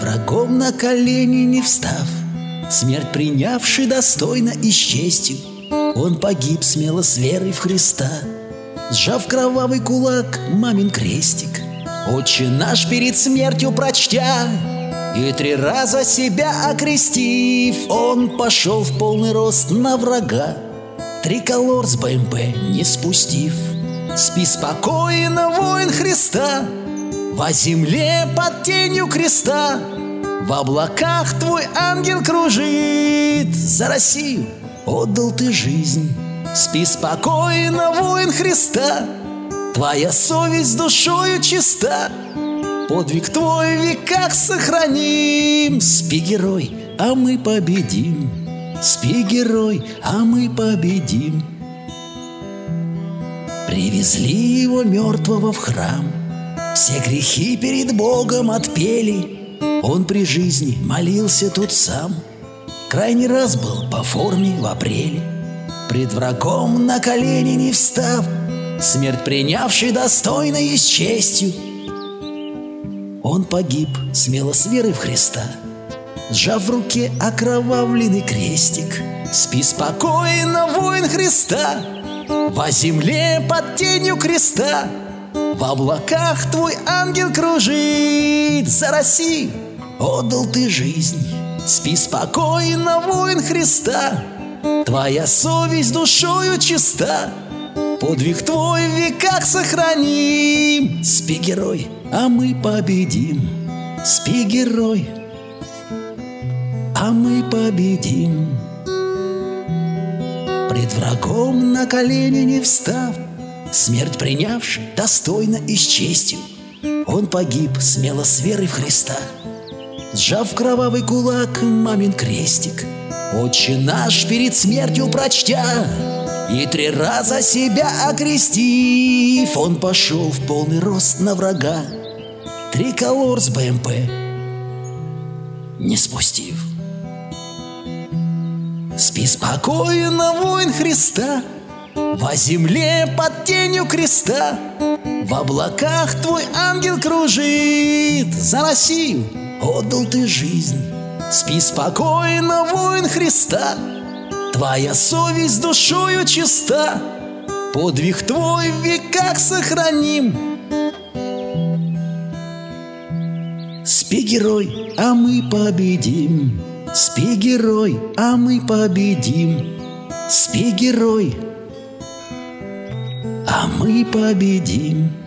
врагом на колени не встав, смерть принявший достойно и с честью, он погиб смело с верой в Христа. Сжав кровавый кулак мамин крестик, Отче наш перед смертью прочтя, и 3 раза себя окрестив, он пошел в полный рост на врага, триколор с БМП не спустив. Спи спокойно, воин Христа, во земле под тенью креста, в облаках твой ангел кружит, за Россию отдал ты жизнь. Спи спокойно, воин Христа, твоя совесть душою чиста, подвиг твой в веках сохраним. Спи, герой, а мы победим. Спи, герой, а мы победим. Привезли его мертвого в храм, все грехи перед Богом отпели. Он при жизни молился тут сам, крайний раз был по форме в апреле. Пред врагом на колени не встав, смерть принявший достойно и с честью, он погиб смело с верой в Христа, сжав в руке окровавленный крестик. Спи спокойно, воин Христа, во земле под тенью креста, в облаках твой ангел кружит, за Россию отдал ты жизнь. Спи спокойно, воин Христа, твоя совесть душою чиста, подвиг твой в веках сохраним. Спи, герой, а мы победим. Спи, герой, а мы победим. Пред врагом на колени не встав, смерть принявший достойно и с честью, он погиб смело с верой в Христа, сжав кровавый кулак мамин крестик. Отче наш перед смертью прочтя, и 3 раза себя окрестив, он пошел в полный рост на врага, триколор с БМП не спустив. Спи спокойно, воин Христа, во земле под тенью креста, в облаках твой ангел кружит, за Россию отдал ты жизнь. Спи спокойно, воин Христа, твоя совесть душою чиста, подвиг твой в веках сохраним. Спи, герой, а мы победим. Спи, герой, а мы победим. Спи, герой, а мы победим.